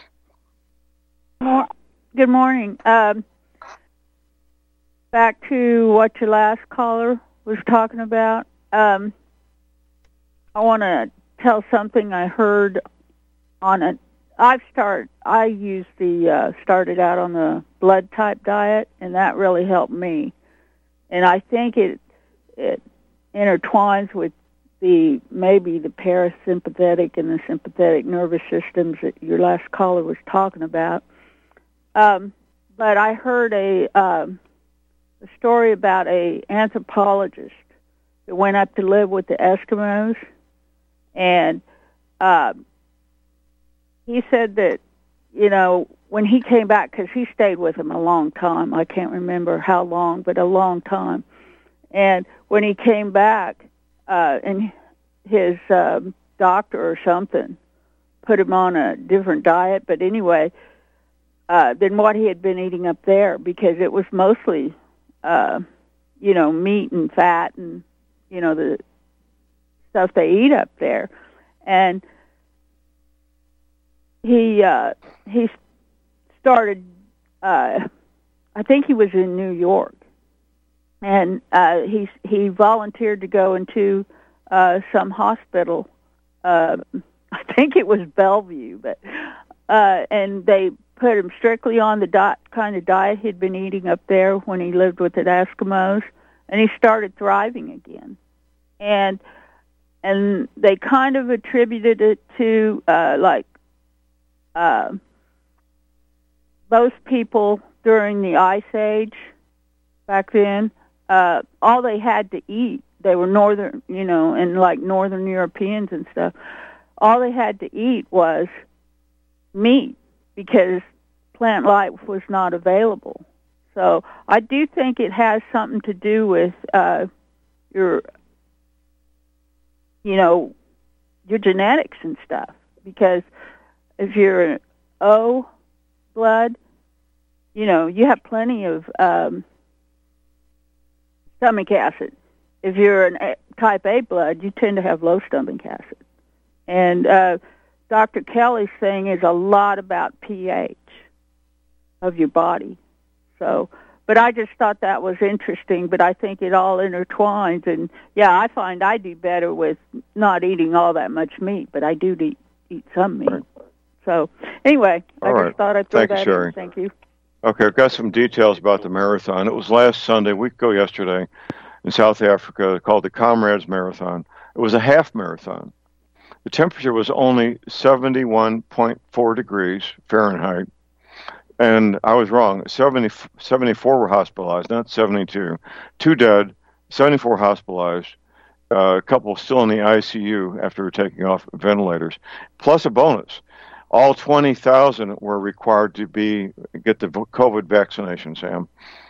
R: Good morning. Back to what your last caller was talking about. I want to tell something I heard on it. I started out on the blood type diet, and that really helped me. And I think it intertwines with maybe the parasympathetic and the sympathetic nervous systems that your last caller was talking about. But I heard a story about a anthropologist that went up to live with the Eskimos, and he said that, when he came back, because he stayed with them a long time, I can't remember how long, but a long time, and when he came back, and his doctor or something put him on a different diet, but anyway, than what he had been eating up there, because it was mostly meat and fat and, the stuff they eat up there. And he started, I think he was in New York, and he volunteered to go into some hospital, I think it was Bellevue, but and they put him strictly on the kind of diet he'd been eating up there when he lived with the Eskimos, and he started thriving again. And they kind of attributed it to most people during the Ice Age back then, all they had to eat, they were northern, and like northern Europeans and stuff, all they had to eat was meat, because plant life was not available. So I do think it has something to do with your genetics and stuff. Because if you're an O blood, you have plenty of stomach acid. If you're an type A blood, you tend to have low stomach acid. And Dr. Kelly's thing is a lot about pH of your body. So, but I just thought that was interesting, but I think it all intertwines. And, yeah, I find I do better with not eating all that much meat, but I do eat some meat. Right. So, anyway, I just thought I'd throw that in. Thank you.
B: Okay, I've got some details about the marathon. It was last Sunday, a week ago yesterday, in South Africa, called the Comrades Marathon. It was a half marathon. The temperature was only 71.4 degrees Fahrenheit. And I was wrong. 74 were hospitalized, not 72. 2 dead, 74 hospitalized, a couple still in the ICU after taking off ventilators, plus a bonus. All 20,000 were required to get the COVID vaccination, Sam.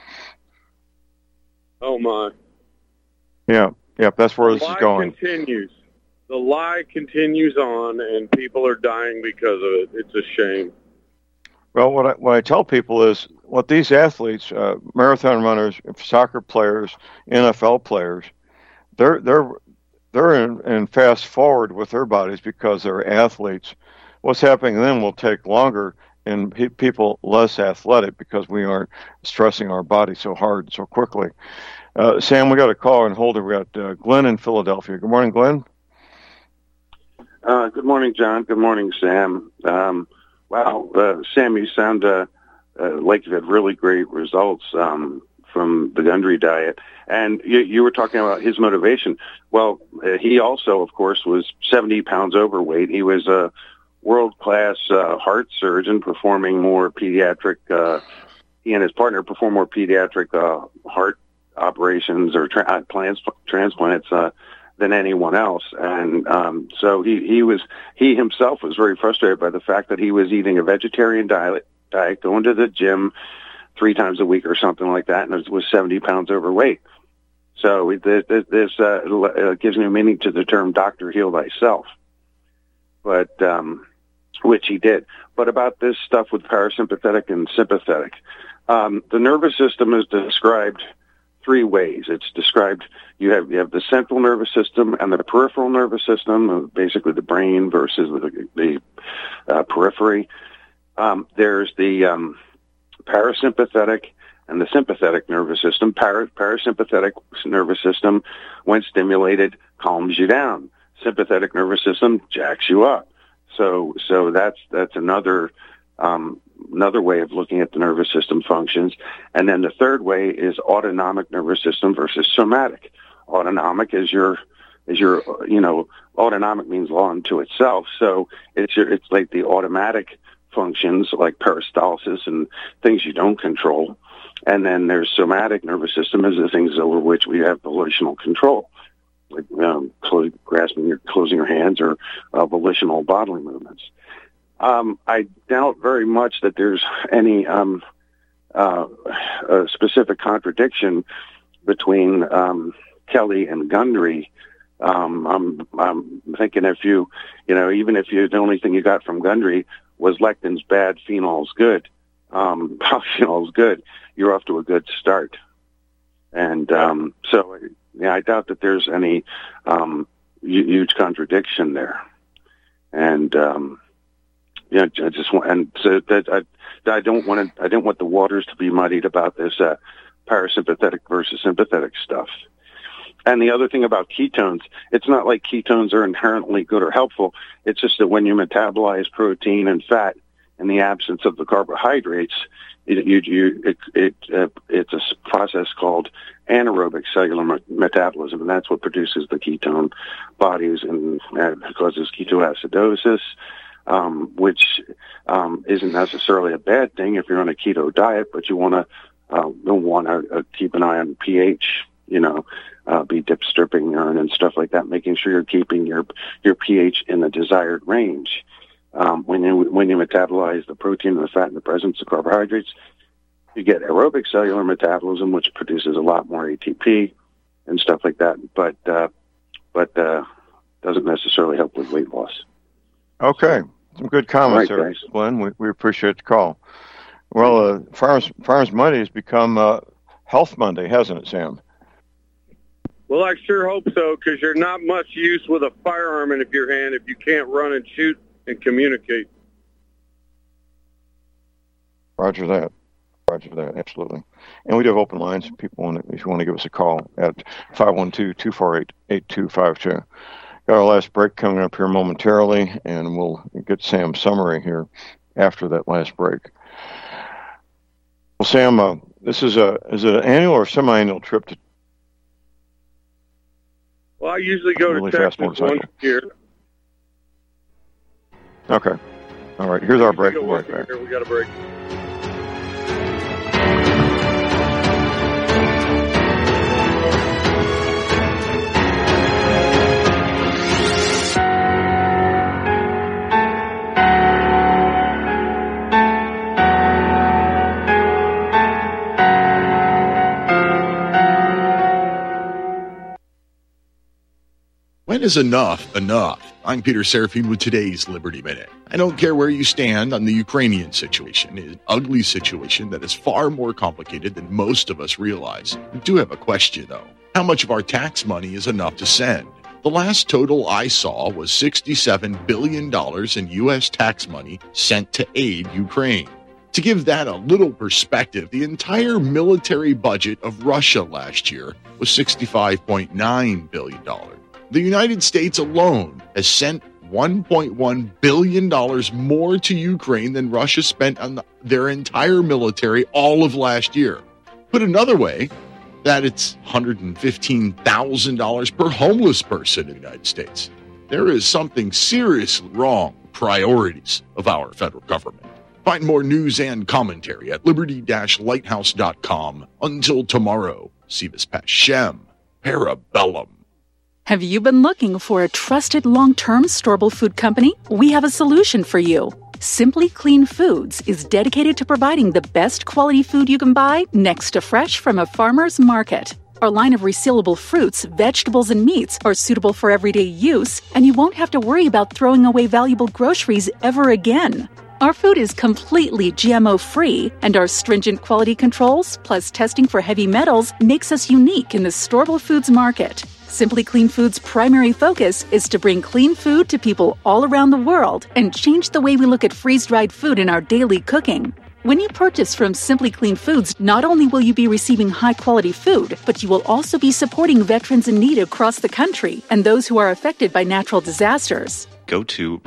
D: Oh, my.
B: Yeah, that's where this is going.
D: The lie continues on, and people are dying because of it. It's a shame.
B: Well, what I tell people is what these athletes, marathon runners, soccer players, NFL players, they're in fast forward with their bodies because they're athletes. What's happening then will take longer in people less athletic because we aren't stressing our body so hard so quickly. Sam, we got a call and hold it. We got Glenn in Philadelphia. Good morning, Glenn.
S: Good morning, John. Good morning, Sam. Wow, Sam, you sound like you've had really great results from the Gundry diet. And you were talking about his motivation. Well, he also, of course, was 70 pounds overweight. He was a world-class heart surgeon performing more pediatric, he and his partner perform more pediatric heart operations or transplants than anyone else. And so he himself was very frustrated by the fact that he was eating a vegetarian diet, going to the gym 3 times a week or something like that, and was 70 pounds overweight. So this gives me meaning to the term "doctor, heal thyself," but which he did. But about this stuff with parasympathetic and sympathetic, the nervous system is described 3 ways. It's described, you have the central nervous system and the peripheral nervous system, basically the brain versus the periphery. There's the parasympathetic and the sympathetic nervous system. Parasympathetic nervous system, when stimulated, calms you down. Sympathetic nervous system jacks you up. So that's another way of looking at the nervous system functions. And then the third way is autonomic nervous system versus somatic. Autonomic is your autonomic means law unto itself. So it's like the automatic functions like peristalsis and things you don't control. And then there's somatic nervous system is the things over which we have volitional control, like closing your hands or volitional bodily movements. I doubt very much that there's any specific contradiction between Kelly and Gundry. I'm thinking if even if the only thing you got from Gundry was lectin's bad, phenol's good, polyphenol's good, you're off to a good start. And so I doubt that there's any huge contradiction there. And I just want, and so that I didn't want the waters to be muddied about this parasympathetic versus sympathetic stuff. And the other thing about ketones, it's not like ketones are inherently good or helpful. It's just that when you metabolize protein and fat in the absence of the carbohydrates, it's a process called anaerobic cellular metabolism, and that's what produces the ketone bodies and causes ketoacidosis, which isn't necessarily a bad thing if you're on a keto diet, but you want to keep an eye on pH, be dip stripping urine and stuff like that, making sure you're keeping your pH in the desired range. When you metabolize the protein and the fat in the presence of carbohydrates, you get aerobic cellular metabolism, which produces a lot more ATP and stuff like that, but doesn't necessarily help with weight loss.
B: Okay. Some good comments there, Glenn. We appreciate the call. Well, Farms Monday has become Health Monday, hasn't it, Sam?
D: Well, I sure hope so, because you're not much use with a firearm in your hand if you can't run and shoot and communicate.
B: Roger that. Absolutely. And we do have open lines. People, if you want to give us a call at 512-248-8252. Got our last break coming up here momentarily, and we'll get Sam's summary here after that last break. Well, Sam, this is it an annual or semi-annual trip to?
D: Well, I usually go to Texas once a year.
B: Okay. All right. Here's our break. We'll be right back.
D: We got a break.
T: When is enough enough? I'm Peter Serafine with today's Liberty Minute. I don't care where you stand on the Ukrainian situation. It's an ugly situation that is far more complicated than most of us realize. I do have a question, though. How much of our tax money is enough to send? The last total I saw was $67 billion in U.S. tax money sent to aid Ukraine. To give that a little perspective, the entire military budget of Russia last year was $65.9 billion. The United States alone has sent $1.1 billion more to Ukraine than Russia spent on their entire military all of last year. Put another way, that it's $115,000 per homeless person in the United States. There is something seriously wrong with priorities of our federal government. Find more news and commentary at liberty-lighthouse.com. Until tomorrow, Sivas Pashem, Parabellum.
U: Have you been looking for a trusted long-term storable food company? We have a solution for you. Simply Clean Foods is dedicated to providing the best quality food you can buy next to fresh from a farmer's market. Our line of resealable fruits, vegetables, and meats are suitable for everyday use, and you won't have to worry about throwing away valuable groceries ever again. Our food is completely GMO-free, and our stringent quality controls, plus testing for heavy metals, makes us unique in the storable foods market. Simply Clean Foods' primary focus is to bring clean food to people all around the world and change the way we look at freeze-dried food in our daily cooking. When you purchase from Simply Clean Foods, not only will you be receiving high-quality food, but you will also be supporting veterans in need across the country and those who are affected by natural disasters.
V: Go to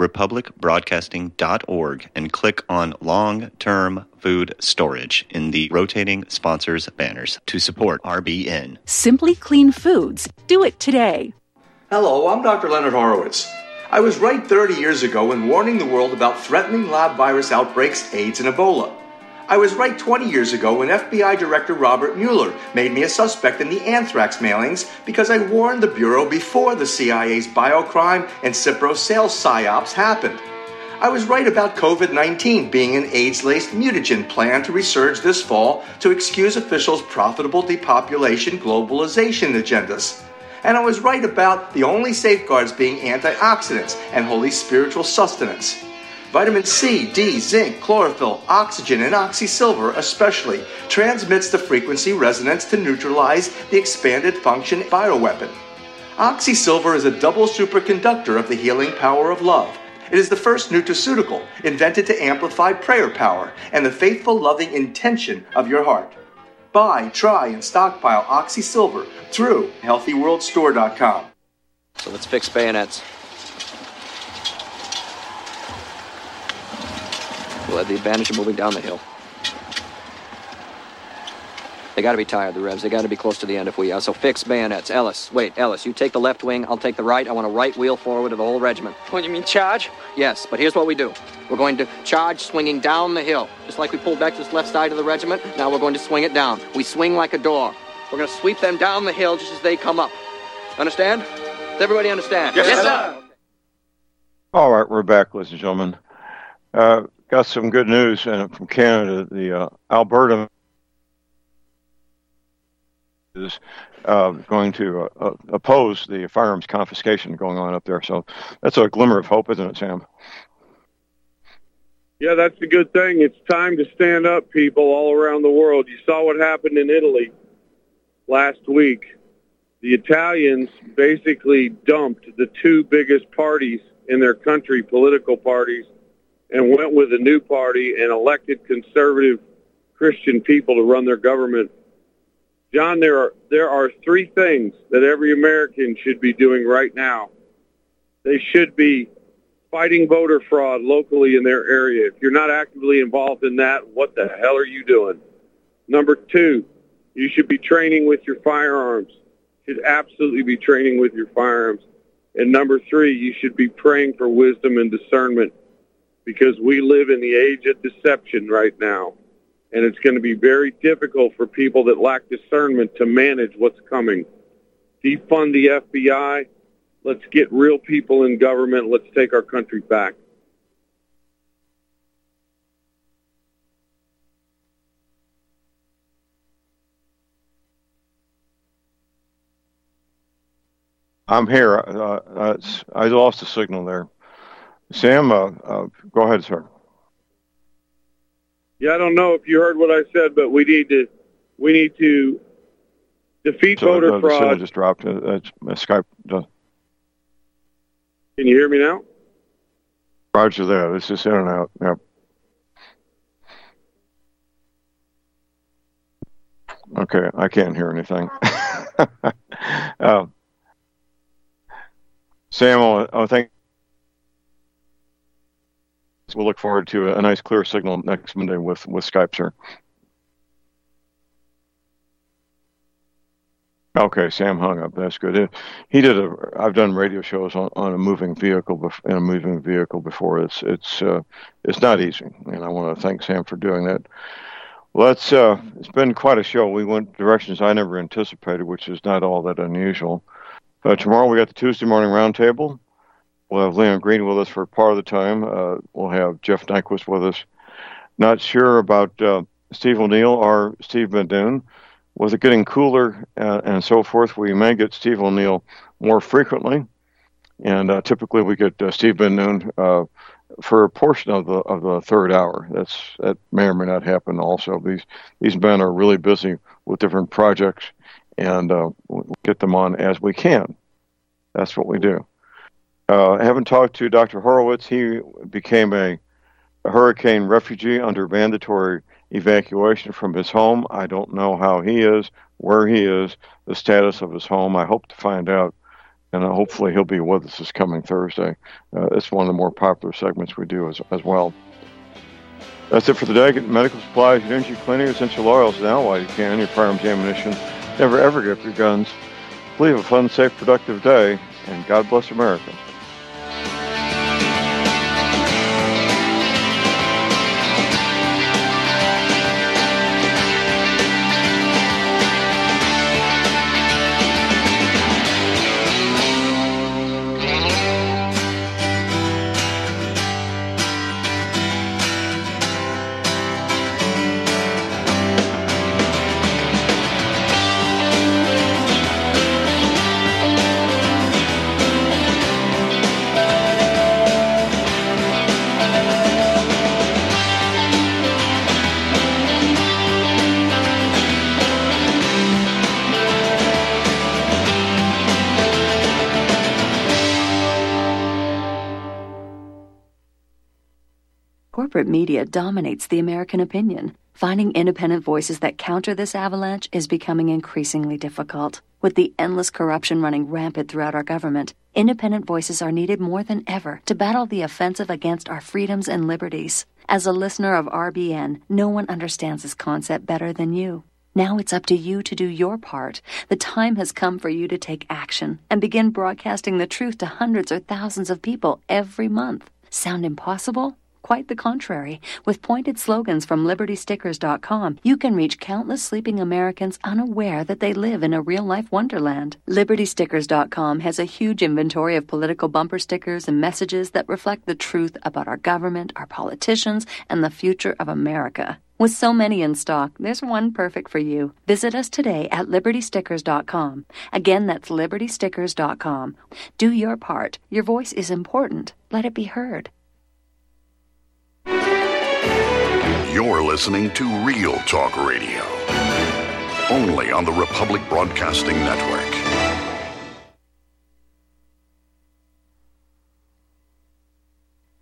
V: republicbroadcasting.org and click on Long-Term Food Storage in the rotating sponsors banners to support RBN.
U: Simply Clean Foods. Do it today.
W: Hello, I'm Dr. Leonard Horowitz. I was right 30 years ago in warning the world about threatening lab virus outbreaks, AIDS, and Ebola. I was right 20 years ago when FBI Director Robert Mueller made me a suspect in the anthrax mailings because I warned the Bureau before the CIA's biocrime and Cipro sales psyops happened. I was right about COVID-19 being an AIDS-laced mutagen planned to resurge this fall to excuse officials' profitable depopulation globalization agendas. And I was right about the only safeguards being antioxidants and holy spiritual sustenance. Vitamin C, D, zinc, chlorophyll, oxygen, and oxysilver especially transmits the frequency resonance to neutralize the expanded function bioweapon. Oxysilver is a double superconductor of the healing power of love. It is the first nutraceutical invented to amplify prayer power and the faithful, loving intention of your heart. Buy, try, and stockpile Oxysilver through HealthyWorldStore.com.
X: So let's fix bayonets. We'll have the advantage of moving down the hill. They got to be tired, the Revs. They got to be close to the end if we are. So fix bayonets. Ellis, you take the left wing, I'll take the right. I want a right wheel forward of the whole regiment.
Y: What, you mean charge?
X: Yes, but here's what we do. We're going to charge swinging down the hill. Just like we pulled back this left side of the regiment, now we're going to swing it down. We swing like a door. We're going to sweep them down the hill just as they come up. Understand? Does everybody understand?
Y: Yes, sir.
X: Okay.
B: All right, we're back, ladies and gentlemen. Got some good news from Canada. The Alberta is going to oppose the firearms confiscation going on up there. So that's a glimmer of hope, isn't it, Sam?
D: Yeah, that's a good thing. It's time to stand up, people all around the world. You saw what happened in Italy last week. The Italians basically dumped the two biggest parties in their country, political parties, and went with a new party and elected conservative Christian people to run their government. John, there are three things that every American should be doing right now. They should be fighting voter fraud locally in their area. If you're not actively involved in that, what the hell are you doing? Number two, you should be training with your firearms. You should absolutely be training with your firearms. And number three, you should be praying for wisdom and discernment, because we live in the age of deception right now. And it's going to be very difficult for people that lack discernment to manage what's coming. Defund the FBI. Let's get real people in government. Let's take our country back.
B: I'm here. I lost the signal there. Sam, go ahead, sir.
D: Yeah, I don't know if you heard what I said, but we need to defeat voter
B: The
D: fraud.
B: signal just dropped. Skype does.
D: Can you hear me now?
B: Roger that. This is in and out. Yep. Okay, I can't hear anything. Sam, I think we'll look forward to a nice clear signal next Monday with Skype, sir. Okay, Sam hung up. That's good. I've done radio shows on a moving vehicle before. It's not easy, and I want to thank Sam for doing that. Well, it's been quite a show. We went directions I never anticipated, which is not all that unusual. Tomorrow we got the Tuesday morning roundtable. We'll have Leon Green with us for part of the time. We'll have Jeff Nyquist with us. Not sure about Steve O'Neill or Steve Bandoon. With it getting cooler and so forth, we may get Steve O'Neill more frequently. And typically we get Steve Bandoon for a portion of the third hour. That may or may not happen also. These men are really busy with different projects, and we'll get them on as we can. That's what we do. I haven't talked to Dr. Horowitz. He became a hurricane refugee under mandatory evacuation from his home. I don't know how he is, where he is, the status of his home. I hope to find out, and hopefully he'll be with us this coming Thursday. It's one of the more popular segments we do as well. That's it for the day. Get medical supplies, energy cleaning, essential oils now while you can. Your firearms ammunition. Never ever give up your guns. Please have a fun, safe, productive day, and God bless America.
A: Corporate media dominates the American opinion. Finding independent voices that counter this avalanche is becoming increasingly difficult. With the endless corruption running rampant throughout our government, independent voices are needed more than ever to battle the offensive against our freedoms and liberties. As a listener of RBN, no one understands this concept better than you. Now it's up to you to do your part. The time has come for you to take action and begin broadcasting the truth to hundreds or thousands of people every month. Sound impossible? Quite the contrary. With pointed slogans from LibertyStickers.com, you can reach countless sleeping Americans unaware that they live in a real-life wonderland. LibertyStickers.com has a huge inventory of political bumper stickers and messages that reflect the truth about our government, our politicians, and the future of America. With so many in stock, there's one perfect for you. Visit us today at LibertyStickers.com. Again, that's LibertyStickers.com. Do your part. Your voice is important. Let it be heard.
C: You're listening to Real Talk Radio, only on the Republic Broadcasting Network.